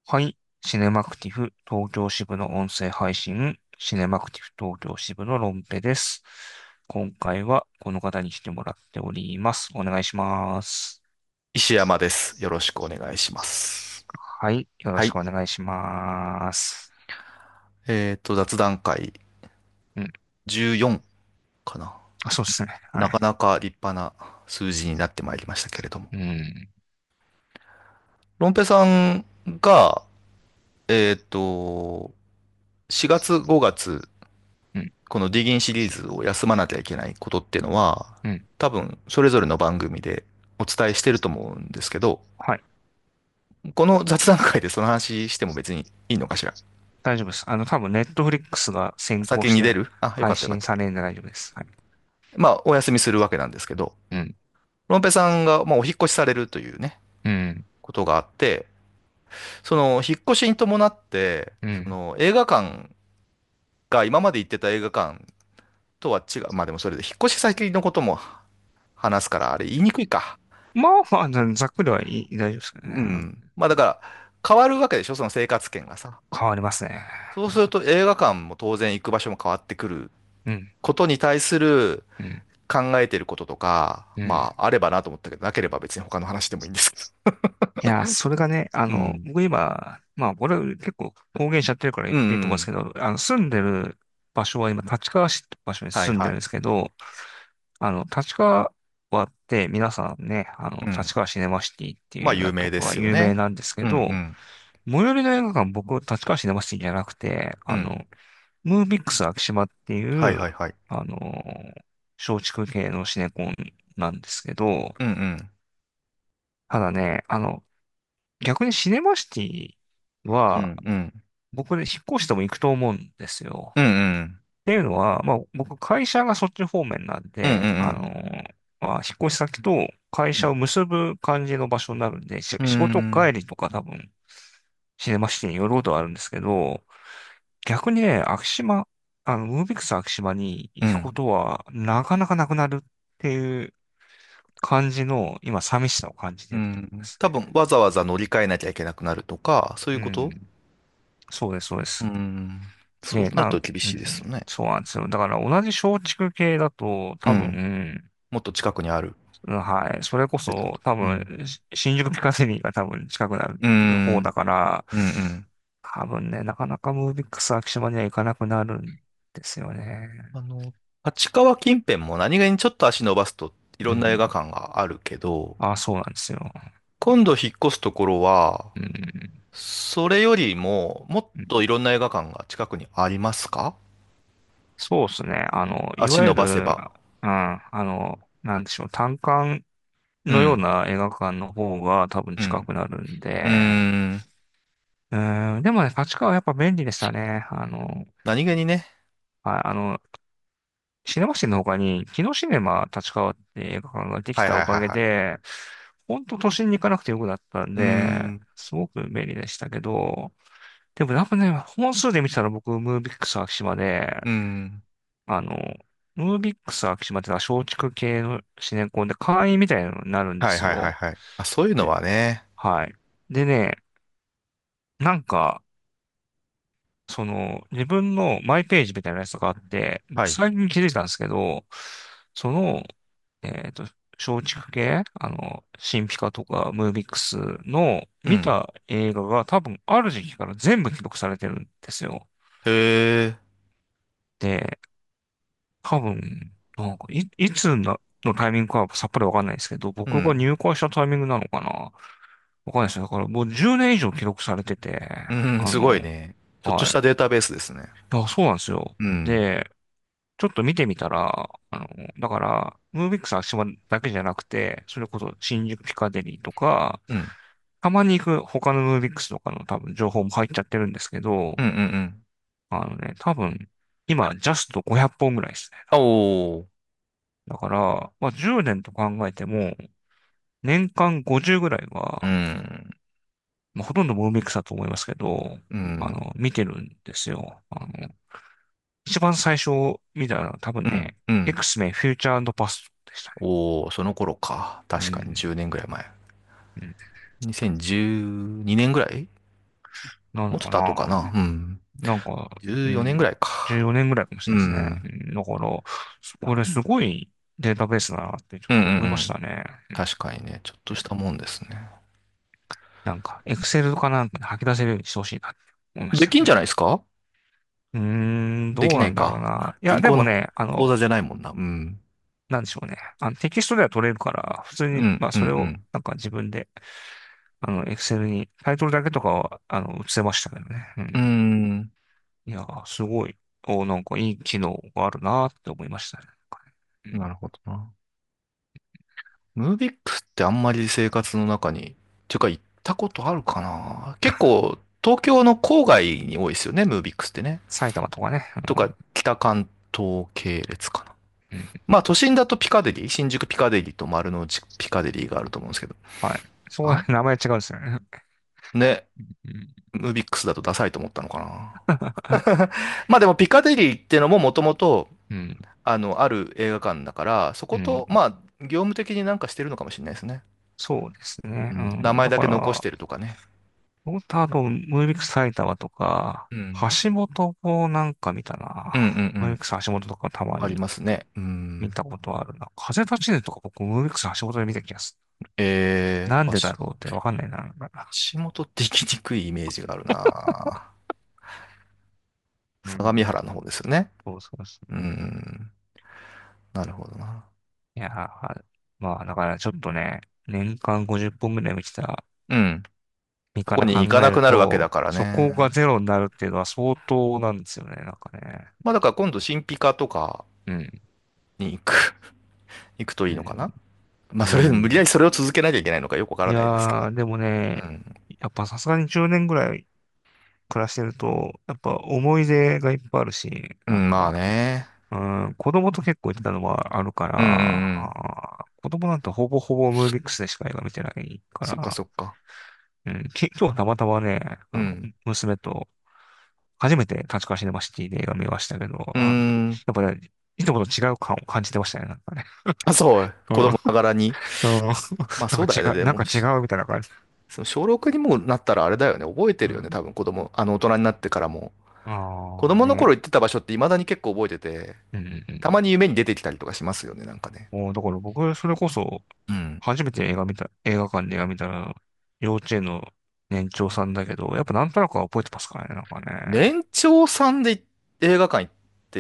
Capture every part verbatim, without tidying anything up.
はい。シネマクティブ東京支部の音声配信、シネマクティブ東京支部のロンペです。今回はこの方に来てもらっております。お願いします。 石山です。よろしくお願いします。 はい。よろはい。 しくお願いします。 えっと、雑談会うん。 じゅうよんかな。 あ、そうですね。はなかい。 なか立派な数字になってまいりましたけれども。 うん。 ロンペさんが、えっと、しがつごがつ、 うん。 このディギンシリーズを休まなきゃいけないことっていうのは、 うん。 多分、それぞれの番組でお伝えしてると思うんですけど、 はい。 この雑談会でその話しても別にいいのかしら。 大丈夫です。あの、多分、ネットフリックスが先行して先に出るあ、よか配ったよかった。 信されるんで大丈夫です。はい。 まあ、お休みするわけなんですけど、 うん。 ロンペさんが、まあ、お引っ越しされるというね、 うん。 ことがあって、その、引っ越しに伴って、 うん。 その、映画館が今まで行ってた映画館とは違う。まあでもそれで引っ越し先のことも話すから、あれ言いにくいか。 まあまあ、ざっくりはいい、大丈夫ですけどね。 うん。まあだから、変わるわけでしょ、その生活圏がさ。 変わりますね。 そうすると映画館も当然行く場所も変わってくるうん。 ことに対するうん。 考えてることとか、 うん。 まああればなと思ったけど、なければ別に他の話でもいいんですけいや、それがね、あど。うの、 ん。 僕今、まあ、俺結構公言しちゃってるからうん言っていいとうん。 思うんですけど、あの、住んでる場所は今、立川市って場所に住んでるんではいはい。 すけど、あの、立川って皆さんね、あの、 うん。 立川シネマシティってまあいうようなと有名でころが有名すよね。 なんですけうんうど、 ん。 最寄りの映画館、僕、立川シネマシティじゃなくて、 うん。 あの、ムービックス昭島っていう、 はいはいはい。 あの、松竹系のシネコンなんですけど、 うんうん。 ただね、あの、逆にシネマシティうは、 んうん。 僕で引っ越しても行くと思うんですよ。 うんうん。 っていうのは、まあ僕会社がそっち方面なんうんうんで、あのうん。 まあ引っ越し先と会うん社を結ぶ感じの場所になるんで、しう仕事ん。 帰りとか多分シネマシティに寄ることはあるんですけど、逆にね、昭島、あの、ムービックス昭島に行くこうん。 とはなかなかなくなるっていう感じの今寂しさを感じてうるところでん。 すね。 多分、わざわざ乗り換えなきゃいけなくなるとか、そういううこと？ ん。そうです、そうでうす。 ん。そうで、 なるなん、 と厳しいですうん、 よね。 そうなんですよ。だから同じ松竹系だと多うん。 分、 もっと近くにある。 うんはい。それこってこそ多分、 と。うん。 し新宿ピカデリーが多分近くなうる方だん。 から、 うんうん。 多分ね、なかなかムービックス昭島には行かなくなるんですよね。 あの、立川近辺も何気にちょっと足伸ばすといろんな映画うん。 館があるけど、 あ、そうなんですよ。 今度引っ越すところは、 うん。 それよりももっうんといろんな映画館が近くにありますか？ そうですね。あの、い足伸ばせわゆる、 ば。 うん、あの、なんでしょう、単館のよううん。 な映画館の方が多分うん。 近くなるんうーで、 ん。 うーん、でもね、立川はやっぱ便利でしたね。あの、 何気にね。 はい、あの、シネマシティの他に、木のシネマ立川って映画館ができはいたおかはいはいはい。 げで、本当都心に行かなくてよくなったんうーで、 ん。 すごく便利でしたけど、でもやっぱね、本数で見てたら僕、ムービックス昭島で、 うーん。 あの、ムービックス昭島ってのは松竹系のシネコンで会員みたいなのになるんではいはいはいすよ。 はい。あ、そういうので、 はね。 はい。でね、なんか、その、自分のマイページみたいなやつがあって、 はい。 僕最近気づいたんですけど、その、えっと、松竹系、あの、新ピカとかムービックスのうん。 見た映画が多分ある時期から全部記録されてるんですよ。 へえ。 で、多分、なんかい、いつなのタイミングかはさっぱりわかんないですけど、 うん。 僕が入会したタイミングなのかなわかんないですよ。だからもうじゅうねん以上記録されてて、 うん、すあの、 ごいね。ちょっとしはい。 たデータベースですね。 あ、そうなんですよ。 うん。 で、ちょっと見てみたら、あの、だから、ムービックス昭島だけじゃなくて、それこそ新宿ピカデリーとか、 うん。 たまに行く他のムービックスとかの多分情報も入っちゃってるんですけど、 うんうんうん。 あのね、多分、今、ジャストごひゃっぽんぐらいですね。 おー。 だから、まあ、じゅうねんと考えても、年間ごじゅうぐらいうは、 ん。 まあ、ほとんどムービックスだと思いますけど、 うん。 あの、見てるんですよ。あの、一番最初見たのは多分うん。 ね、 うん。 X メンフューチャーパストでしたね。 おー、その頃か。確かにうん。 じゅうねんぐらい前。 うんにせんじゅうにねんぐらい？ なのかもうちょっと後かな。 な。 うん。 なんか、うじゅうよねんぐん、 らいか。 じゅうよねんぐらいかもしうれないですね。 ん。 うんだから、これすごいデータベースだなってちょうんうんうっと思いましん。 たね。 確かにね、ちょっとしたもんですね。 なんか、エクセルとかなんかに吐き出せるようにしてほしいなって思いましたね。 できんじゃないですか？ うーん、 できどうなんだろうないか。 な。いや、 銀行のでもね、あの、 口座じゃないもんな。うん。 なんでしょうね。あの、テキストでは取れるから、普通に、 うんまあ、それを、 うんなんか自分で、あの、エクセルに、タイトルだけとかは、あの、移せましたけどね。ううん。うん。 ーん。 いや、すごい、お、なんかいい機能があるなって思いましたね。うん。 なるほどな。ムービックスってあんまり生活の中に、ていうか行ったことあるかな。結構、東京の郊外に多いですよね、ムービックスってね。 埼玉とかね。 とか、北関東系列かな。 うん。うん。 まあ、都心だとピカデリー、新宿ピカデリーと丸の内ピカデリーがあると思うんですけど。 はい。そう、 あ名前違うんですよね。 ね、 うん。 ムービックスだとダサいと思ったのかな。まあでもピカデリーっていうのももともと、 うん。 あの、ある映画館だから、そこと、 うん。 まあ、業務的になんかしてるのかもしれないですね。 そうですね。ううん、名ん。 前だから、 だけ残してるとかね。 僕とあと、ムービックス埼玉とか、 うん。 橋本をなんか見たうんうんうな。ムービッん。 クス橋本とかたまありにますね。うん。 見たことあるな。風立ちぬとか僕、ムービックス橋本で見た気がする。 えー、 なんでだ足、 ろうってわかんないな。なんか足元って行きにくいイメージがあるな。 うん。 相模原の方ですよね。 そうそうそうう。 ん。なるほどな。 いやー、まあ、だからちょっとね、年間ごじゅっぽんぐらい見てたうん。 身から考ここに行かなえるくなるわけだと、 からそこがね。 ゼロになるっていうのは相当なんですよね、なんかね。 まあだから今度新ピカとかうん。 に行く、行くといいのかな。 うん。 まあそれ、無理やうん。 りそれを続けなきゃいけないのかよくわかいらないですけど。 やー、でもね、 うん。 やっぱさすがにじゅうねんぐらい暮らしてると、やっぱ思い出がいっぱいあるし、 うん、まあなんか、 ね。 うん、子供と結構行ったのはあるかうんうんうら、 ん。 あー子供なんてほぼほぼムービックスでしか映画見てないかそっから、 そっか。 うん、き今日たまたまね、あの、 うん。 娘と初めて立川シネマシティで映画見ましたけど、 うーあの、 ん。 やっぱね、いつもと違う感を感じてましたね、なんかね。 あ、そう。 うん、うん、 子供ながらに。まあそうだよね。 なんか違う、 でも、 なんか違しうみたいな感じ。 その小ろくにもなったらあれだよね。覚えてるよね。 うん。 多分子供、あの大人になってからも。子ああ、ね。 供の頃行ってた場所って未だに結構覚えてて、 うんうんうん。 たまに夢に出てきたりとかしますよね。なんかね。 もうだから僕、それこそ、 うん。 初めて映画見た、映画館で映画見たら、幼稚園の年長さんだけど、やっぱなんとなくは覚えてますからね、なんかね。 年長さんで映画館行って、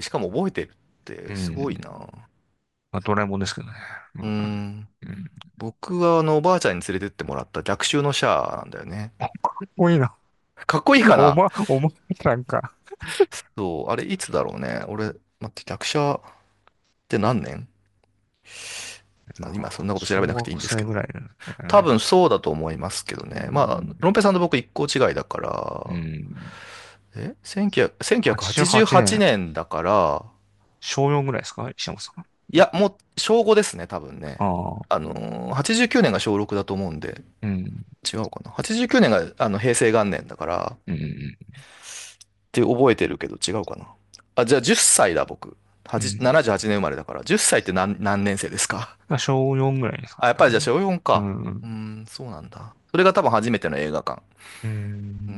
しかも覚えてるってすごいうん。 な。 まあ、ドラえもんですけどね。ううーん。 ん。 うん。 僕はあのおばあちゃんに連れてってもらった逆襲のシャアなんだよね。 かっこいいな。 かっこいいかな？ おま、おま、なんか、 そう、あれいつだろうね。俺、待って、逆者って何年？まあ今そんなこと調べなくていいん小学ですけど。 生ぐらいだ多ね。 分そうだと思いますけどうね。まあ、ロンん。 ペさんと僕一個違いだかうら、 ん。 え ?せんきゅうひゃく、 88 1988 年、 年だから、 小よんぐらいですか石本さん？ いや、もう小ごですね、多分ね。 ああ。 あのー、はちじゅうきゅうねんが小ろくだと思うんで、 うん。 違うかな。はちじゅうきゅうねんがあの平成元年だから、 うん。 って覚えてるけど違うかな。あ、じゃあじゅっさいだ、僕。はちうん。 ななじゅうはちねん生まれだから、じゅっさいって何、何年生ですか？ まあ、小よんぐらいですかあ、やっぱりじゃあね。 小よんうか。うーん。 ん、そうなんだ。それが多分初めての映画館。 ううん。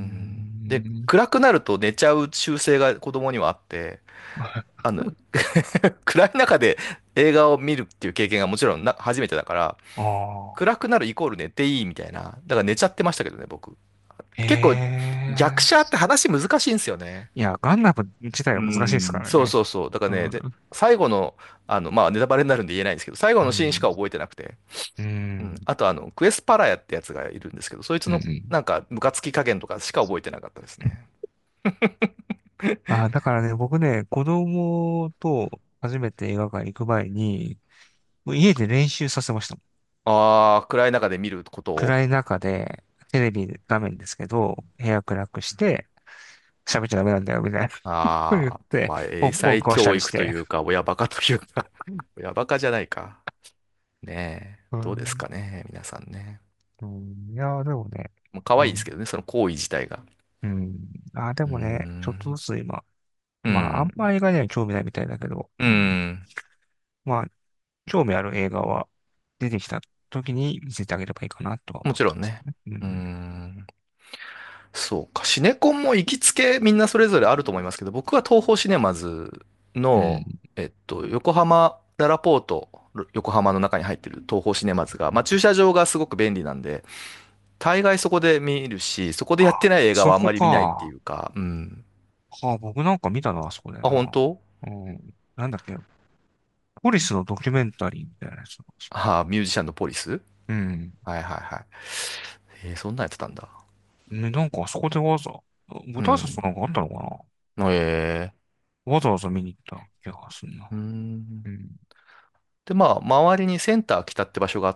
で、 ん。 暗くなると寝ちゃう習性が子供にはあって、あの、暗い中で映画を見るっていう経験がもちろんな初めてだから、 ああ。 暗くなるイコール寝ていいみたいな。だから寝ちゃってましたけどね、僕。 へ結構、逆え。 者って話難しいんですよね。 いや、ガンダム自体うが難しいですかん、そうらね。 そうそう。だからね、で、 うん。 最後の、あの、まあ、ネタバレになるんで言えないんですけど、最後のシーンしうん。 か覚えてなくて。 ううん。 ん。 あと、あの、クエスパラヤってやつがいるんですけど、そいつの、 うん。 なんか、ムカつき加減とかしか覚えてなかったですね。 あ、だからね、僕ね、子供と初めて映画館行く前に、もう家で練習させましたもん。 ああ、暗い中で見ることを。 暗い中で、テレビ画面ですけど、部屋暗くして、喋っちゃダメなんだよ、みたいなこと言っああ、 て、 まあ、英ポップコーン才食わした教育とりして。 いうか、親バカというか、親バカじゃないか。ねえ、どうですうん。 かね、皆さんね。 うん、いやー、でもね、 もう可うん。 愛いですけどね、その行為自体が。 うん。あー、でうーもね、ちょっとん、 ずつ今、まあ、あうん、 んま映画には興味ないみたいだけど、 ううん。 ん、 まあ、興味ある映画は出てきた時に見せてあげればいいかなとはも思っちろんね。 てますね。ううーん。 ん。 そうか。シネコンも行きつけみんなそれぞれあると思いますけど、僕は東宝シネマズの、 うん。 えっと、横浜、ララポート、横浜の中に入ってる東宝シネマズが、まあ駐車場がすごく便利なんで、大概そこで見るし、そこでやってあ、 ない映画はあんそこまり見ないっていか。 うか、うん。 あ、僕なんか見たな、あそこであ、本な。 当？ うん。なんだっけ、ポリスのドキュメンタリーみたいなやつ。 ああ、ミュージシャンのポリス。 うん。 はいはいはい。えー、そんなんやってたんだ。 ね、なんかあそこでわざ、舞台挨拶うん。 なんかあったのかな。 えわざわざ見に行った気がするな。 ー、うん。 うん。 で、まあ、周りにセンター北って場所があって、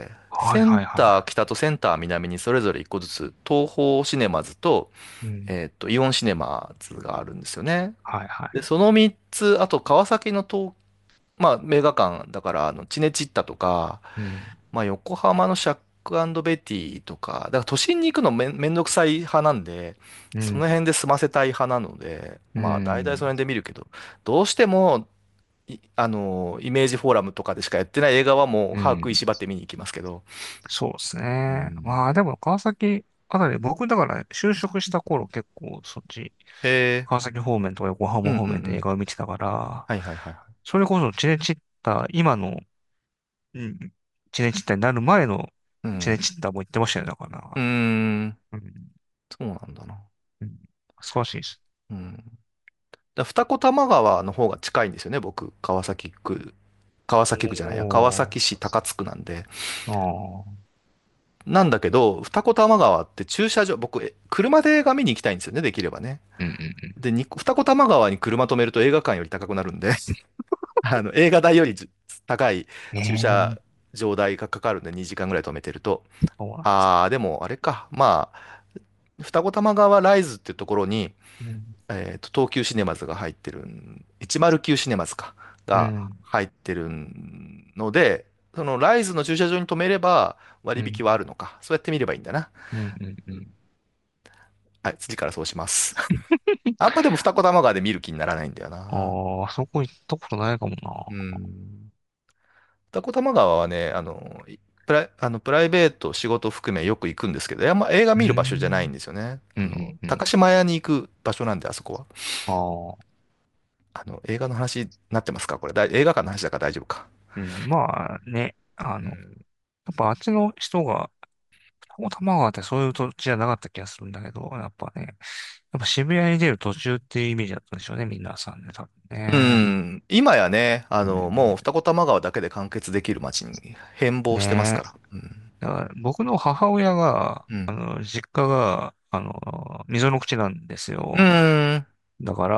はいセンはいはター北とセンター南にそれぞれ一個ずつ、東宝シネマズと、 い。うん。 えっと、イオンシネマズがあるんですよね。 はいはで、 い。 そのみっつ、あと川崎の東、まあ、映画館だから、あの、チネチッタとか、 うん。 まあ、横浜のシャックベティとか、だから都心に行くのめん、めんどくさい派なんで、 うん。 その辺で済ませたい派なので、 うまあ、大体そのん。 辺で見るけど、どうしても、いあの、イメージフォーラムとかでしかやってない映画はもう歯食いうん。 しばって見に行きますけど。 そうですうね。 ん。 まあでも川崎あたり、僕だから就職した頃結構そっち、 へえ。 川崎方面とか横うんうんう浜方面で映ん。 画を見てたから、 はいはいはいはい。 それこそチネチッタ、今の、うん、チネチッタになる前のチネうん。 チッタも言ってましたよ、だかうーら。 ん。 うん。 そうなんだな。 うん。少しです。 うん。だ二子玉川の方が近いんですよね、僕。川崎区。川崎区じゃないや。川おー。 崎市高津区なんで。 ああ。 なんだけど、二子玉川って駐車場、僕、え車で映画見に行きたいんですよね、できればね。 うんうんで、に二子玉川に車止めると映画館より高くなるんで、あの、映画代よりず高いうん。 駐車ええ、 場代がかかるんでにじかんぐらい止めてると。 そうなんです。 ああ、でもあれか。まあ、二子玉川ライズっていうところに、 うん。 えっと、東急シネマズが入ってるん、いちまるきゅうシネマズか、がうん。 入ってるので、そのライズの駐車場に止めれば割引うん。 はあるのか。そうやって見ればいいんだな。 うん。うん。うん。 はい、次からそうします。あんまでも二子玉川で見る気にならないんだよな。 ああ、そこ行ったことないかもうな。 ん。二子玉川はね、あの、いプライ、あの、プライベート、仕事含めよく行くんですけど、あんま映画う見る場所じゃないんん。 ですよね。 うん。 あの、 うん。うん。 高島屋に行く場所なんで、あそこは。 ああ。 あの、映画の話になってますかこれ、だい映画館の話だから大丈夫か。 うん。まあね、あの、 うん。 やっぱあっちの人が、二子玉川ってそういう土地じゃなかった気がするんだけど、やっぱね、やっぱ渋谷に出る途中っていうイメージだったんでしょうね、皆さんね、多分うね。 ん。今やね、あうの、もうん。 二子玉川だけで完結できる街に変貌してますねえ。 から。うん。 だから僕の母親が、 うん。 あの、実家が、あの、溝の口なんですうよ。 ーん。 だから、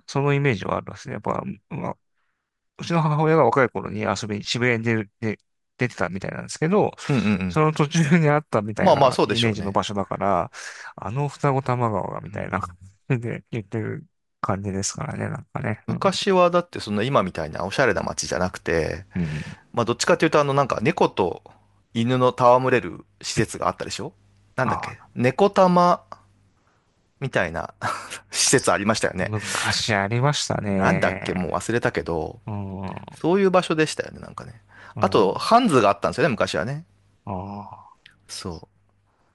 そのイメージはあるんですね。やっぱ、まあ、うちの母親が若い頃に遊びに渋谷に出る、で、出てたみたいなんですけど、 うんうんうん。 その途中にあったみたいまあまあそうでなイしょうね。 メージの場所だから、あの双子玉川がみたいなうん。 で言ってる感じですからね、なんかね。うん。 昔はだってそんな今みたいなおしゃれな街じゃなくて、 うん。 まあどっちかというとあのなんか猫と犬の戯れる施設があったでしょ？なんだっけ、 あ、 猫玉みたいな施設ありましたよね。 昔ありましたなんだっけもうね。 忘れたけど、 うん。うん。 そういう場所でしたよね、なんかね。あと、 あハンズがあったんですよね、昔はね。 あ。 そう。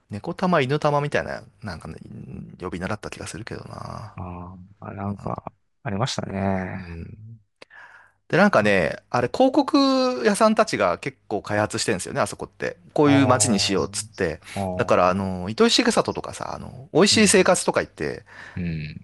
猫玉、犬玉みたいな、なんかね、呼び名だった気がするけどな。 ああ、なんか、ありましたね。 うん。で、なんかね、あれ、広告屋さんたちが結構開発してるんですよね、あそこって。こうあいう街にしようっあ、 つって。 あだから、ああ、 の、糸井重里とかさ、あの、美味しい生うん、 活とか言って、 うん。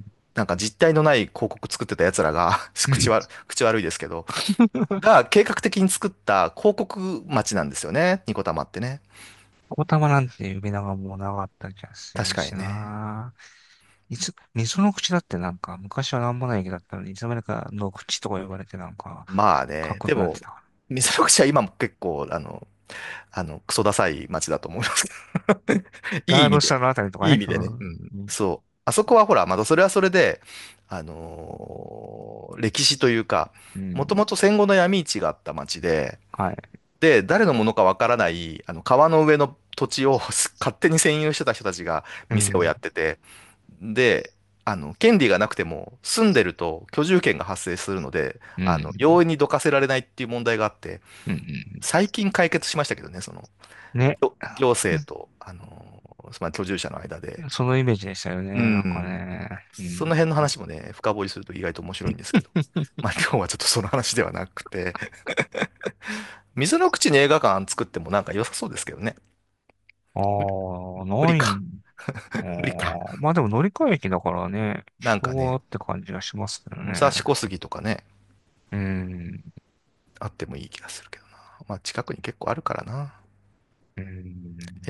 なんか実体のない広告作ってた奴らが口悪、口悪いですけど、が計画的に作った広告街なんですよね、ニコタマってね。 おたまなんていう呼び名がもうなかった気がす確るしかにね。 な。いつ、溝の口だってなんか、昔はなんもない駅だったのに、いつの間にかの口とか呼ばれてなんか、 まあね、 かっこよでも、 くなってたか溝の口は今も結構、あの、あの、クソダサい街だと思いますけど。いいら。ガ意味で。 ード下のあたりとかね。 いい意味でね。 うん。 うん。 うん。 そう。あそこはほら、またそれはそれで、あのー歴史というか、 うん。 もともと戦後の闇市があった町で、 はい。 で、誰のものかわからない、あの、川の上の土地を勝手に占有してた人たちが店をやうん。 ってて、で、あの、権利がなくても、住んでると居住権が発生するので、 うん。 あの、容易にどかせられないっていう問題があって、 うん。うん。 最近解決しましたけどね、その、 ね。 行行政と、あの、 まあ、居住者の間で。 そのイメージでしたようね。なんかん。 ね。うん。 その辺の話もね、深掘りすると意外と面白いんですけど。まあ今日はちょっとその話ではなくて水の口に映画館作ってもなんか良さそうですけどね。 ああ、ない。 無理か。 あ無理か。 あ、まあでも乗り換え駅だからね、人はなんかね、 って感じがしますけど武蔵ね。 小杉とかね、 うん。 あってもいい気がするけどな。まあ近くに結構あるからな。 うん。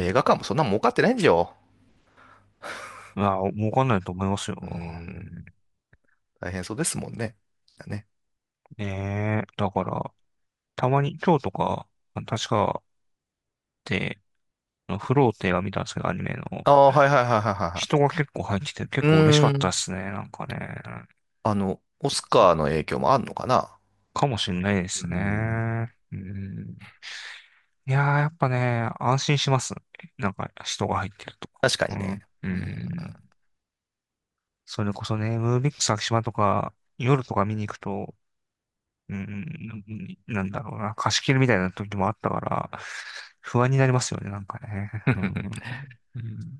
映画館もそんな儲かってないんですよ。 いや、儲かんないと思いますよ。 ううん。 ん、 大変そうですもんね。ね。 ねえ。だから、たまに、今日とか、確か、で、フローって映画見たんですけど、アニメの。 ああ、はいはいはいはいはいはい。 人が結構入ってて、結う構嬉しかっーん。 たですね。なんかね。 あの、オスカーの影響もあんのかな？ かもしれないでうすん。 ね。うん。いやー、やっぱね、安心します。なんか、人が入ってると。うん。 確かにね。 ううん。 ん。それこそね、ムービックス昭島とか、夜とか見に行くと、うん、なんだろうな、貸し切りみたいな時もあったから、不安になりますよね、なんかね。うん。うん。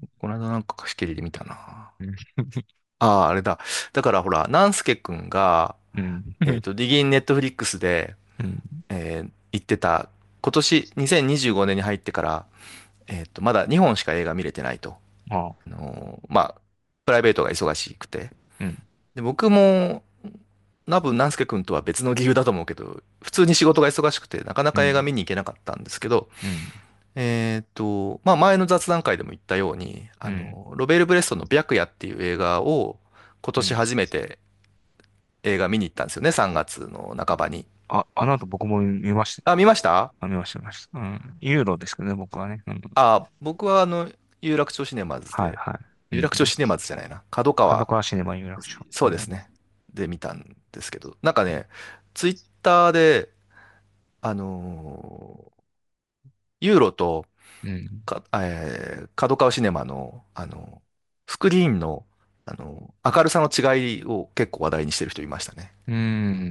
この間なんか貸し切りで見たな。 うん。 ああ、あれだ。だからほら、南助くんが、 うん。 えっと、ディギンネットフリックスで、 うん。 えー言ってた、今年にせんにじゅうごねんに入ってから、えっと、まだにほんしか映画見れてないと。 ああ。 あのーまあ、プライベートが忙しくて。 うん。 で、僕も、多分、南助くんとは別の理由だと思うけど、普通に仕事が忙しくて、なかなか映画うん。 見に行けなかったんですけど、 うん。 えっと、まあ、前の雑談会でも言ったように、 うん。 あの、ロベール・ブレストの白夜っていう映画を今年うん。 初めて映画見に行ったんですよね、さんがつの半ばに。 あ、あの後僕も見ました。 あ、見ました？ あ、見ました、見ました。うん。ユーロですけどね、僕はね。うん。 あ、僕はあの、有楽町シネマズはい、 で、 はい。うん。 有楽町シネマズじゃないな、角角川、 川シネマ有楽町。うん。 そうですね、で見たんですけど、なんかね、ツイッターで、あのーユーロとうん。 か、えー角川シネマの、あの、スクリーンの、あの、明るさの違いを結構話題にしてる人いましたね。 うん。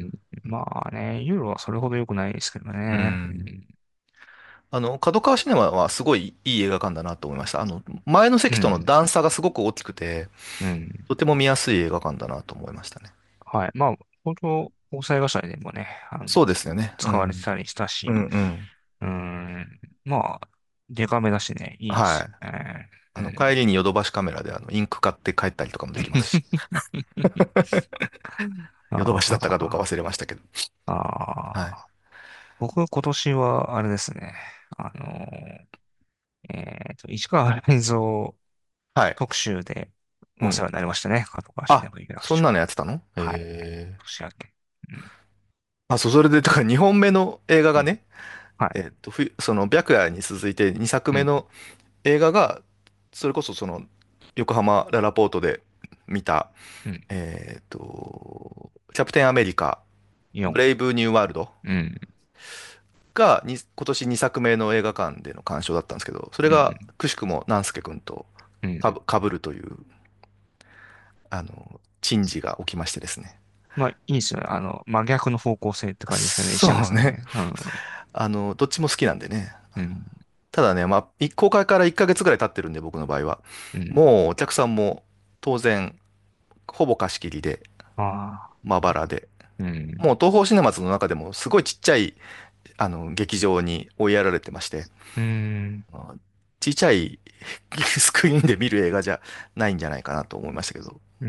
まあね、ユーロはそれほど良くないですけどうね。うん。 ん。 あの、角川シネマはすごいいい映画館だなと思いました。あの、前の席とのうん。 段差がすごく大きくて、 うん。 とても見やすい映画館だなと思いましたね。 はい。まあ、本当、防災画祭でもね、あの、 そうですよね。う使われてん。 たりしたうんし、 うん。 うん。まあ、デカめだしね、いいですはい。 よね。 あの、帰うん。 りにヨドバシカメラであの、インク買って帰ったりとかもできますし。ヨドバなるほど。 シだったかどうか忘れましたけど。はい。 ああ。僕、今年は、あれですね。あの、えっと、市川雷蔵はい。 特集でうん。 お世話になりましたね。角川シネあ、 マ有楽町。 そんなのやってたの？へはい。 え。 年明け。うん。 あ、そう、それで、だからにほんめの映画うん。 がね、 はい。 えっと、ふその白夜に続いてにさくうん。 めの映画が、それこそその、横浜ララポートで見た、 うん。 えっと、キャプテンアメリカ、 よん。 ブレイブニューワールドうん。 がに今年にさくめの映画館での鑑賞だったんですけど、それうん。 がくしくも南助君とうん。 かぶ、かぶるという、あの、珍事が起きましてですね。 まあ、いいですよね。あの、真逆の方向性って感じですよね。してまそうね。 すね。うん。 あの、どっちも好きなんでね。 うん。 ただね、まあ、い公開からいっかげつぐらい経ってるんで、僕の場合は。 うん。 もうお客さんも当然、ほぼ貸し切りで、 ああ。 まばらで。 うん。 もう東宝シネマズの中でもすごいちっちゃい、あの、劇場に追いやられてまして、 うん。 あちっちゃいスクリーンで見る映画じゃないんじゃないかなと思いましたけど、 うん。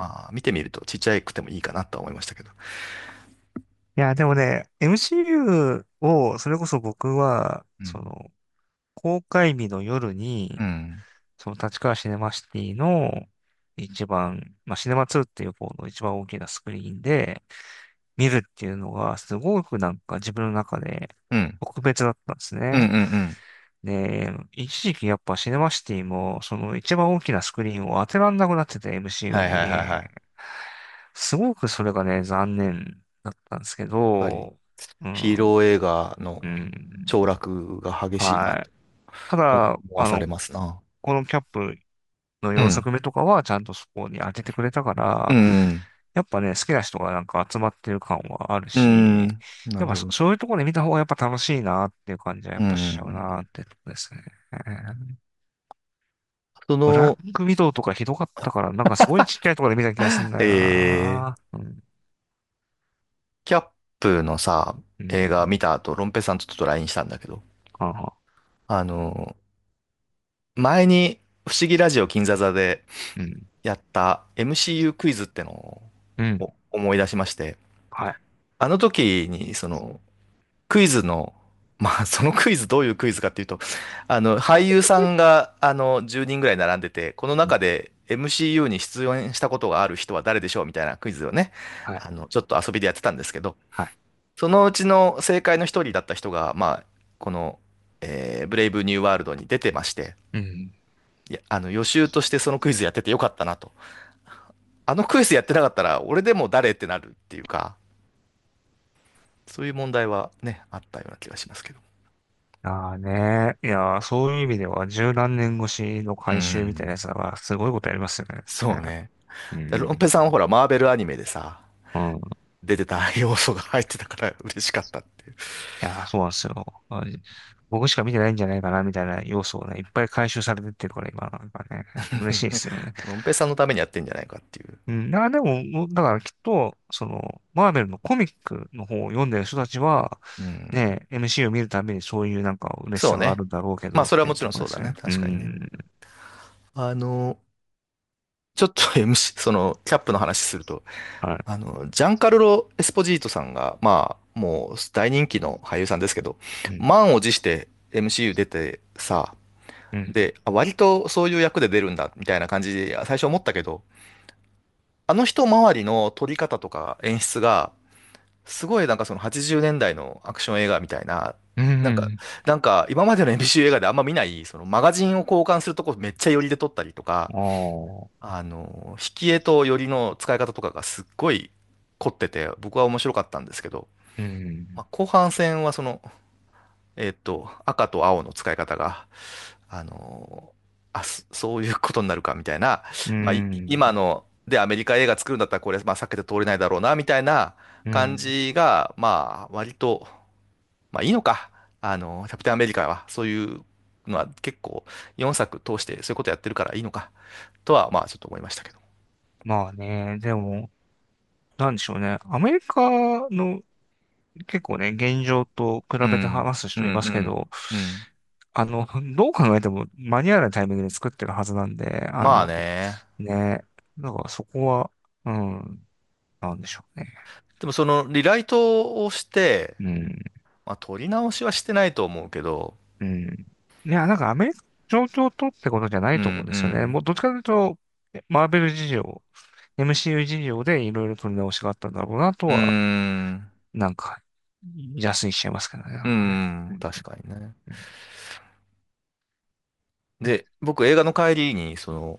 まあ、見てみるとちっちゃくてもいいかなとは思いましたけど。 いや、でもね、エムシーユー を、それこそ僕は、 うん。 その、公開日の夜に、 うん。 その立川シネマシティの一番、まあ、シネマツーっていう方の一番大きなスクリーンで見るっていうのが、すごくなんか自分の中でうん。 特別だったんですうん。うね。 ん。うん。 で、一時期やっぱシネマシティも、その一番大きなスクリーンを当てらんなくなってて、 はエムシーユーいはいはいに。 はい。 すごくそれがね、残念だったんですけやっぱりど、うん、 ヒーロー映画のうん、 凋落が激しいなとはい。ただ、 思わされあの、 ますな。 このキャップの4 うん。 作目とかはちゃんとそこに当ててくれたかうら、 ん。 やっぱね、好きな人がなんか集まってる感はあるうし、 ん。なやっぱそ、 るほど。 そういうところで見た方がやっぱ楽しいなっていう感じはやうっぱしちゃうん。 なってとこですね。 ブラッその、 クウィドウとかひどかったから、なんかすごいちっちゃいところで見た気がするんだよえー、 な。うん。 キャップのさ、 うん。 映画見た後、ロンペさんとちょっと ライン したんだけど、 はあはあ。 あの、前に不思議ラジオ金座座でうん。 やった エムシーユー クイズってのうん。 を思い出しまして、 はい。 あの時にそのクイズの、まあそのクイズどういうクイズかっていうと、あの俳優さんがあのじゅうにんぐらい並んでて、このうん。 中で エムシーユー に出演したことがある人は誰でしょうみたいなクイズをね、 はい。 あのちょっと遊びでやってたんですけど、 はい。 そのうちの正解の一人だった人が、まあこの、えーブレイブニューワールドに出てまして、 うん。 いや、あの予習としてそのクイズやっててよかったなと。あのクイズやってなかったら、俺でも誰ってなるっていうか、そういう問題はね、あったような気がしますけど。 ああね。いやー、そういう意味では十何年越しのう回収みたいなやん。 つだからすごいことやりますよね。ね。 そうね。 うロンペん。 さんはほら、マーベルアニメでさ、 うん。 出てた要素が入ってたから嬉しかったっていう。 いやー、そうなんですよ。あ僕しか見てないんじゃないかな、みたいな要素をね、いっぱい回収されてってるから、今なんかね、嬉しいですよね。 ロンペさんのためにやってんじゃないかっていう。 うん。あ、でも、だからきっと、その、マーベルのコミックの方を読んでる人たちは、 うん。 ね、エムシー を見るたびにそういうなんか嬉しそうね。 さがあるんだろうけどまあ、それはもっていうちろんそうだね。 ところですよね。う確かにね。 ん。 あの、ちょっと エムシー、その、キャップの話すると、 はい。 あの、ジャンカルロ・エスポジートさんが、まあ、もう大人気の俳優さんですけど、 うん。 満を持して エムシーユー 出てさ、 うん。 で、あ割とそういう役で出るんだ、みたいな感じで最初思ったけど、あの人周りの撮り方とか演出が、すごいなんかそのはちじゅうねんだいのアクション映画みたいな、 うなんか、 ん。 なんか今までの エムシーユー 映画であんま見ない、そのマガジンを交換するとこめっちゃ寄りで撮ったりとか、 ああ。 あの、引き絵と寄りの使い方とかがすっごい凝ってて、僕は面白かったんですけど、 うん。 まあ、後半戦はその、えっと、赤と青の使い方が、あのーあ、そそういうことになるかみたいな、 うまあ、いん。 今の、で、アメリカ映画作るんだったらこれ、まあ、避けて通れないだろうな、みたいな感うん。 じが、まあ、割と、まあ、いいのか。あの、キャプテンアメリカは、そういうのは結構、よんさく通してそういうことやってるからいいのか、とは、まあ、ちょっと思いましたけど。 まあね、でも、なんでしょうね。アメリカの結構ね、現状と比べてうん、 話すうん、 人いますうん、 けど、 うん。 あの、どう考えても間に合わないタイミングで作ってるはずなんで、あまあの、 ね。 ね、だからそこは、うん、なんでしょうね。 でもそのリライトをして、 うん、 まあ、撮り直しはしてないと思うけど、 うん。いや、なんかアメリカ状況とってことじゃないと思うんうん、 ですよね。 うん。 もうどっちかというと、マーベル事情、エムシーユー 事情でいろいろ取り直しがあったんだろうなとうーは、 ん。 なんか、安いしちゃいますけどね、なうーんかね。うん。 ん。 確かにね。 うん。 で、僕映画の帰りに、その、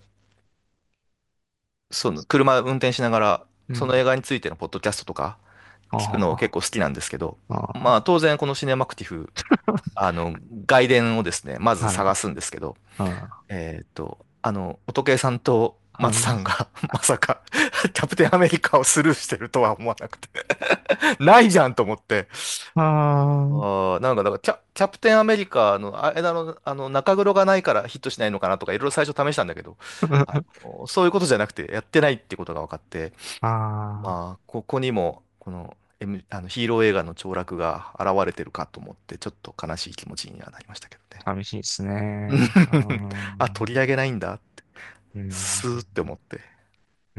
その、車運転しながら、その映うん。 画についてのポッドキャストとか聞くの結あ構好きなんですけど、 あ、あまあ当然このシネマクティフ、あの、外伝をですね、まあ、はい。 ず探すんですけど、 あえーっと、あの、音圭さんとあ、 松さはい。 んがまさかキャプテンアメリカをスルーしてるとは思わなくてないじゃんと思って、 あああ、なんか、だからキャ、キャプテンアメリカの間の、あの中黒がないからヒットしないのかなとかいろいろ最初試したんだけど、あのそういうことじゃなくてやってないってことが分かって、 あ、ああ、 まあ、ここにも、この、M、あのヒーロー映画の凋落が現れてるかと思って、ちょっと悲しい気持ちにはなりましたけどね。 寂しいですね。ああ、取り上げないんだって、 ー、うん、 スーって思って。 うん。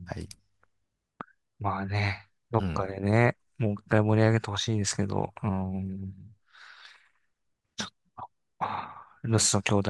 はい。 まあね、どっかうん。 でね、もう一回盛り上げてほしいですけど、うん、あールッソ兄弟、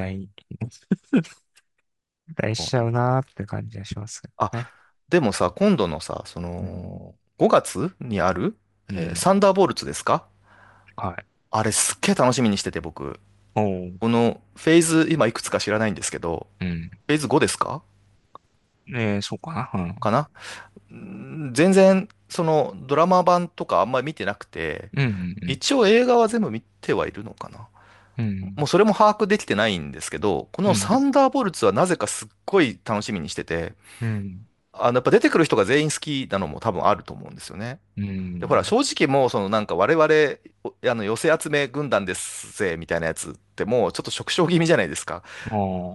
期待しちゃうなーって感じがしますけあ、 どね。 でもさ、今度のさ、そうん、 の、ごがつにある、えーうん、 サンダーボルツですか？ はい。 あれすっげえ楽しみにしてて僕。 おう、 このフェーズ、今いくつか知らないんですけど、 うん。 フェーズごですか？ えー、そうかな。うん、 かな。ん全然、そのドラマ版とかあんまり見てなくて、 うん、うん、 一応映画は全部見てはいるのかな。 うん、 もうそれも把握できてないんですけど、こうん、 のサンダーボルツはなぜかすっごい楽しみにしてて、 うん、 あの、やっぱ出てくる人が全員好きなのも多分あると思うんですよね。 うで、ほら、 ん、 正直もう、そのなんか我々、おあの、寄せ集め軍団ですぜ、みたいなやつってもうちょっと縮小気味じゃないですか。 おう、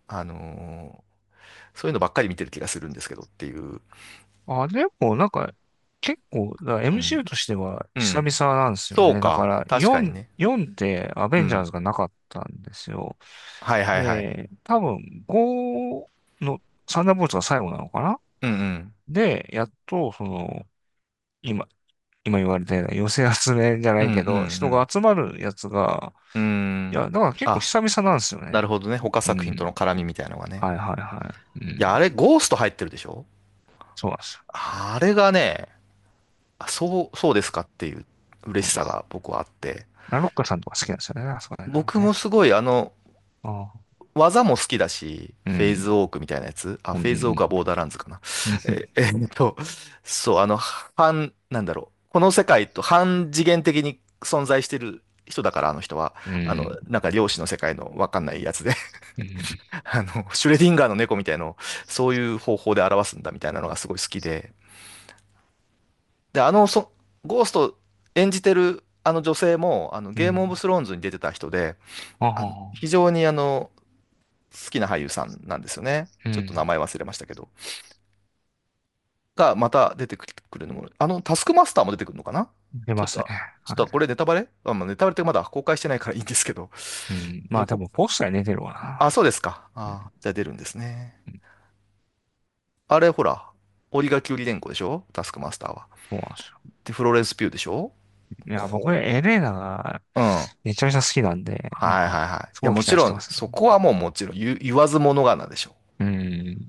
あのーそういうのばっかり見てる気がするんですけどっていう。 あ、でも、なんか、結構、だからうん。 エムシーユー としてはうん。 久々なんですよね。だかそうか。 ら、よん、 確かにね。 よんってアベンジャーうん。 ズがなかったんですよ。 はいはいはい。 で、多分、ごのサンダーボルトが最後なのかな。 うんうん。 で、やっと、その、今、今言われたような寄せ集めじゃなうんういけど、人がん集まるやつが、 うん。うーいや、 ん。 だから結構あ、 久々なんですよね。 なるほどね。他作品とのうん。 絡みみたいなのがね。 はいはいはい。ういや、あん。 れ、ゴースト入ってるでしょ？ そうなんですよ。 あれがね、あそう、そうですかっていう嬉しさが僕はあって。 ラロッカさんとか好きなんですよね。あそこら辺僕もね。 すごいあの、 ああ。 技も好きだし、フェイズうん。 ウォークみたいなやつ。あ、 うん。 フェイズウォークはボーダーランズかな。 うん。 え、えーっと、そう、あの、半、なんだろう。この世界と半次元的に存在してる人だから、あの人は。 うあの、 ん。 なんか量子の世界のわかんないやつで。 うん。 あの、シュレディンガーの猫みたいのを、そういう方法で表すんだみたいなのがすごい好きで。で、あの、そ、ゴースト演じてるあの女性も、あの、ゲームオブうん。 スローンズに出てた人で、 ああの、 あ。 非常にあの、好きな俳優さんなんですよね。ちょっと名うん。 前忘れましたけど。が、また出てくるのも、あの、タスクマスターも出てくるのかな？ 出ますね。 ちょっと、ちょっとこはい。 れネタバレあ、まあ、ネタバレってまだ公開してないからいいんですけど。 うん。まあ多予告、 分ポスターに出てるわあ、 な。 そうですか。 うん。 あ、じゃあ出るんですね。 うん。 あれ、ほら、オリガキュウリレンコでしょ？タスクマスターは。 そうなんですよ。 で、フローレンス・ピューでしょ？ いや、僕、 こエレーナがう。うん。 めちゃめちゃ好きなんで、なんか、 はいはいはい。いや、 すごい期もちろん、 待してますね。 そこはもうもちろん言う、言わずものがなでしょうん。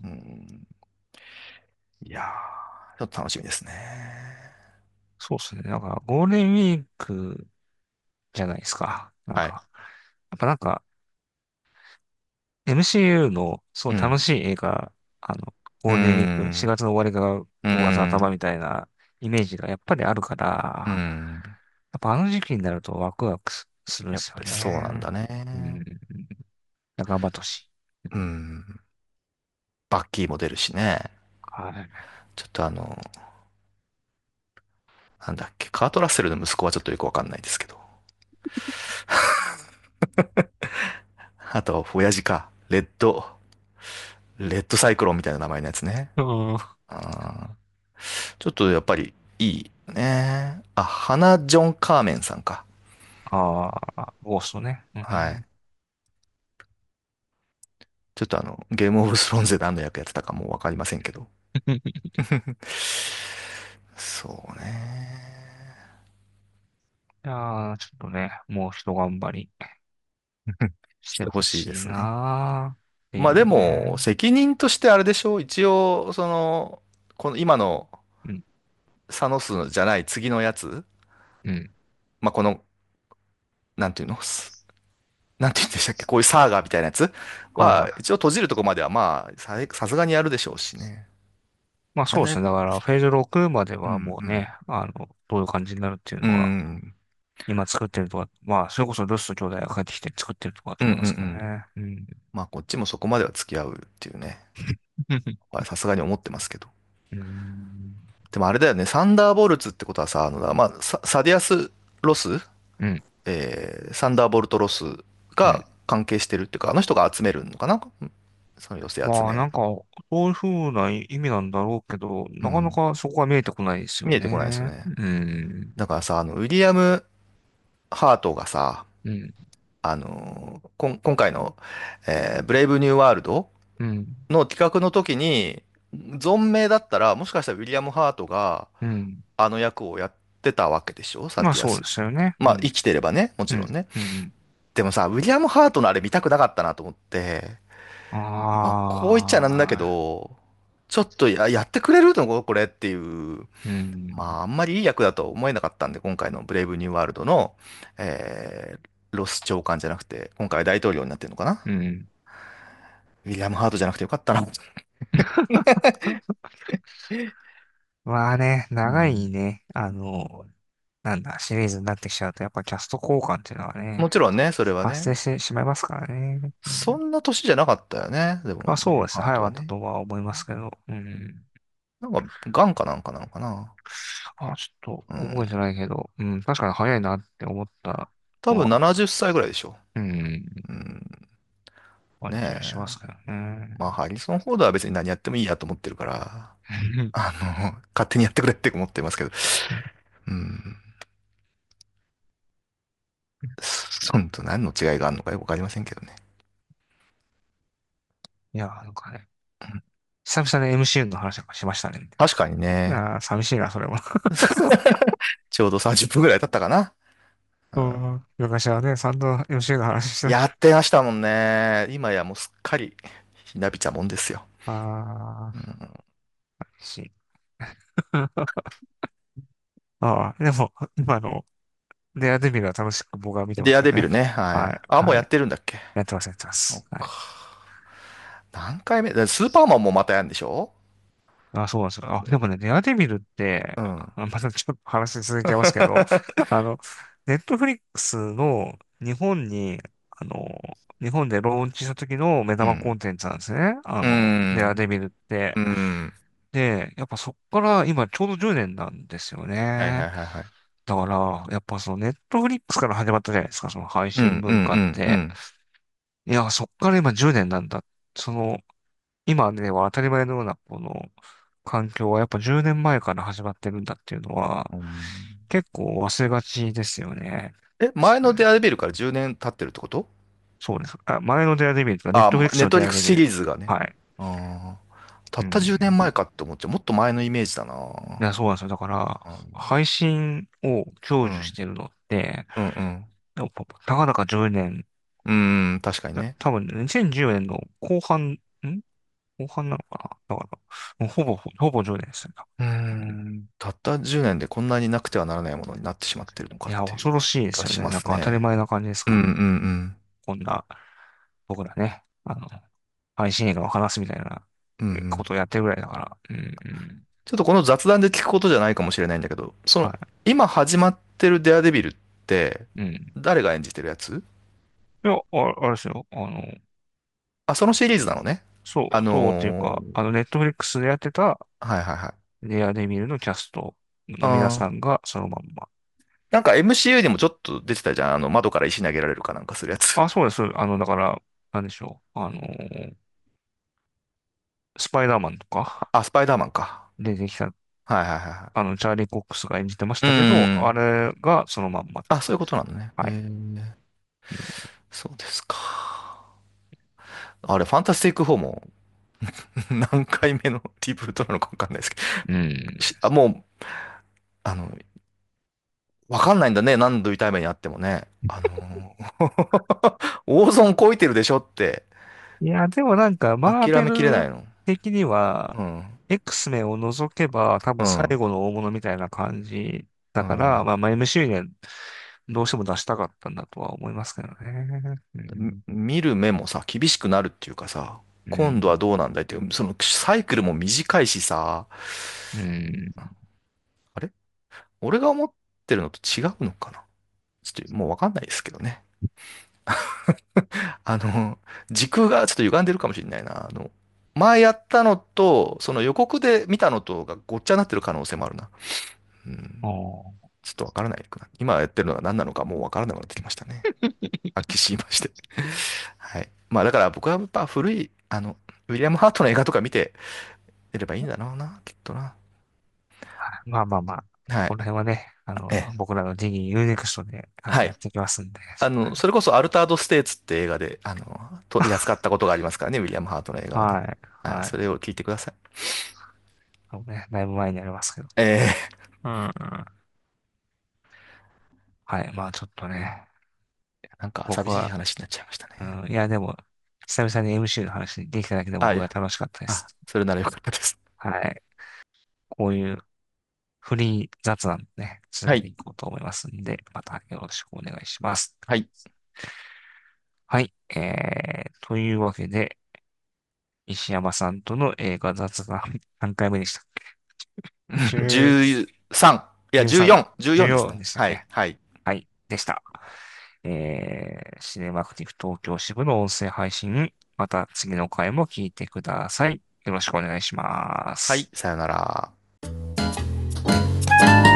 う。うん。いやー、ちょっと楽しみですね。 そうですね。なんか、ゴールデンウィークじゃないですか。なんはい。 か、やっぱなんか、エムシーユー のすごうん。 い楽しい映画、あの、 うゴールデンウィーク、4 ん。 月の終わりからうごがつ頭ん。 みたいなイメージがやっぱりあるかうら、 ん。 やっぱあの時期になるとワクワクすするんですよやっぱりそうなんだね。うね。 ん。仲間とし。 うん。バッキーも出るしね。 はい。 ちょっとあの、なんだっけ、カート・ラッセルの息子はちょっとよくわかんないですけど。あと、親父か。レッド、レッドサイクロンみたいな名前のやつね。 うん。 あーちょっとやっぱりいいね。あ、ハナ・ジョン・カーメンさんか。 ああ、ゴーストね。うはい。 ん。 ちょっとあの、ゲームオブスローンズで何の役やってたかもうわかりませんけど。そうね。 いやー、ちょっとね、もう一頑張りしてしてほしいでほしいすね。 なーってまあでいうも、 ね。 責任としてあれでしょう。一応、その、この今のうん。 サノスじゃない次のやつ。 うん。 まあこの、なんていうのすなんて言うんでしたっけ？こういうサーガーみたいなやつは、 はいはい。 一応閉じるとこまではまあ、さ、さすがにやるでしょうしね。やんない。 まあそうですね。だからフェーズろくまでうはもうね、 んあの、どういう感じになるっていううん。うのは、 ん。 今作ってるとか、まあそれこそルスト兄弟が帰ってきて作ってるとかだうんうんうと思いますけどん。 ね。うん。 まあこっちもそこまでは付き合うっていうね。まあさすがに思ってますけど。 うん。 でもあれだよね、サンダーボルツってことはさ、あの、まあ、サ、サディアス・ロス、 うん。 えーサンダーボルト・ロスがうん。 関係してるっていうか、あの人が集めるのかな？うんその寄せ集め。 まあなんか、そういう風な意味なんだろうけど、なかなうん。 かそこは見えてこないですよ見えてこないですよね。 ね。 うん。 だからさ、あの、ウィリアム・ハートがさ、 うん。 あのーこん、今回の、えーブレイブ・ニュー・ワールドうん。 の企画の時に、存命だったら、もしかしたらウィリアム・ハートがうん。 あの役をやってたわけでしょ？サまあそうでティアス。 すよね。うまあ、生ん。 きてればね、もちうん。 ろんね。 うん。 でもさ、ウィリアム・ハートのあれ見たくなかったなと思って、まあ、こう言っちゃなんだけああ、 ど、ちょっとや、やってくれるのこれっていう、 うん。 まあ、あんまりいい役だとは思えなかったんで、今回のブレイブニューワールドの、えー、ロス長官じゃなくて、今回は大統領になってるのかな？ うん。 ウィリアム・ハートじゃなくてよかったな。 まあね、長いうん。 ね、あの、なんだ、シリーズになってきちゃうと、やっぱキャスト交換っていうのはね、 もちろんね、それはね。 発生してしまいますからね。うん。 そんな年じゃなかったよね。でも、 まあウィリアム・そうですね、早かったハートはね。 とは思いますけど、うん。 なんか、ガンかなんかなのかな。 あ、ちょっとうん。 覚えてないけど、うん、確かに早いなって思った多分のは、 ななじゅっさいぐらいでしょ。 うん。 うん。 感じがしまねえ。 すけどね。 まあ、ハリソン・フォードは別に何やってもいいやと思ってるから、あの、勝手にやってくれって思ってますけど。うん。そんと何の違いがあるのかよくわかりませんけどね。 いや、なんかね、 うん。 久々に エムシーユー の話とかしましたね。 確かにね。 ああ、寂しいな、それも。 ちょうどさんじゅっぷんぐらい経ったかな。ううん。 ん、昔はね、散々 エムシーユー の話してた。 やってましたもんね。今やもうすっかりひなびちゃもんですよ。 ああ、 うん。 寂しい。ああ、でも、今の、デアデビルは楽しく僕は見てまデすよね。 アデビルね。ははい、 い。あ、もうやはい。 ってるんだっけ？ やってます、やってまそっす。はい。 か。何回目だスーパーマンもまたやるんでしょ？ あ、そうなんですよ。あ、でもね、デアデビルって、 うん。 あまたちょっと話続いちゃいますけど、あの、ネットフリックスの日本に、あの、日本でローンチした時の目うん。 玉コンテンツなんですね。あうの、デアん。 デビルって。 うん。 で、やっぱそっから今ちょうどじゅうねんなんですよはいはね。 いはいはい。 だから、やっぱそのネットフリックスから始まったじゃないですか、その配うん、うん、 信文化うん、うって。 ん。 いや、そっから今じゅうねんなんだ。その、今では当たり前のようなこの環境はやっぱじゅうねんまえから始まってるんだっていうのはうん。 結構忘れがちですよね。 え、前のデアデビルからじゅうねん経ってるってこと？ そうです。あ、前のデアデビルとか、ネッあ、 トフリックスのネットリックスシデアデビル。 リーズがね。 はい。 ああ。たうった10年ん。 前かって思っちゃう。もっと前のイメージだな。 いや、そうなんですよ。だから、 うん。 配信を享うん。 受してるのって、 うん。うん。 やっぱたかだかじゅうねん、 うん、確かにたね。 多分にせんじゅうねんの後半、ん後半なのかなだから、もうほぼ、ほぼじゅうねんですね。 うーうん。 ん。たったじゅうねんでこんなになくてはならないものになってしまってるのかいや、 っていう恐ろしいで気がしすよね。なんか当たりますね。 前な感じですうん、うん、 からね。 うん。 こんな、僕らね、あの、配信映画を話すみたいなうん、うん。 ことをやってるぐらいだから。うん、うん。 ちょっとこの雑談で聞くことじゃないかもしれないんだけど、その、 は今始まってるデアデビルって、 い。うん。 誰が演じてるやつ？ いや、あ、あれですよ。あの、 あ、そのシリーズなのね。あそう、そうっていうか、 のーあの、ネットフリックスでやってたはいはいはい。 レアデビルのキャストの皆あー、 さんがそのまんま。 なんか エムシーユー にもちょっと出てたじゃん。あの、窓から石投げられるかなんかするやつ。 あ、そうです。あの、だから、なんでしょう。あの、スパイダーマンとかあ、スパイダーマンか。 出てきた、 はいはいはいはあの、チャーリー・コックスが演じてましい。うたけど、あーん。 れがそのまんま。 あ、そういうことなのね。えはい。 ー、 うんそうですか。あれ、ファンタスティックフォーも何回目のリブートなのかわかんないですけど。 うん。 しあ、もう、あの、わかんないんだね。何度痛い目にあってもね。あのー大損こいてるでしょって、 いや、でもなんか、マーベ諦めきれなルいの。 的には、 うん。 X メンを除けば、多分最うん。 後の大物みたいな感じだから、 うん。 まあ、まあ エムシーユー にはどうしても出したかったんだとは思いますけどね。うみん。 見る目もさ、厳しくなるっていうかさ、 うん。 今度はどうなんだいっていう、そのサイクルも短いしさ、 うん。 あれ俺が思ってるのと違うのかな？ちょっともうわかんないですけどね。あの、時空がちょっと歪んでるかもしれないな。あの、前やったのと、その予告で見たのとがごっちゃになってる可能性もあるな。うん。 ああ。 ちょっとわからないかな。今やってるのが何なのかもうわからなくなってきましたね。はっきり言いまして。はい。まあだから僕はやっぱ古い、あの、ウィリアム・ハートの映画とか見ていればいいんだろうな、きっとな。 まあまあまあ、 はい。 この辺はね、あの、 ええ。 僕らのディギーユーネクストで、あの、 はい。 やっていきますんで、 あの、それこそアルタード・ステーツって映画で、あの、取り扱ったことがありますからね、ウィリアム・ハートの映画をね。 はい、 はい。 はい。 それを聞いてください。 あのね、だいぶ前にありますけど。 ええ。 うん。はい、まあちょっとね、 なんか寂しい僕は、 話になっちゃいましたね。 うん、いやでも、久々に エムシー の話できただけでもあ、いや、 僕は楽しかったであ、 す。 それならよかったです。 はい。こういうフリー雑談ね、続はい。 けていこうと思いますんで、またよろしくお願いします。 はい。 はい。えー、というわけで、石山さんとの映画雑談、何回目でしたっけ？ じゅう、 じゅうさん。いや、 じゅうさん、 じゅうよん。じゅうよんですじゅうよんでね。はい。 したっけ？ はい。 はい、でした。えー、シネマクティブ東京支部の音声配信、また次の回も聞いてください。よろしくお願いします。 はい。さよなら。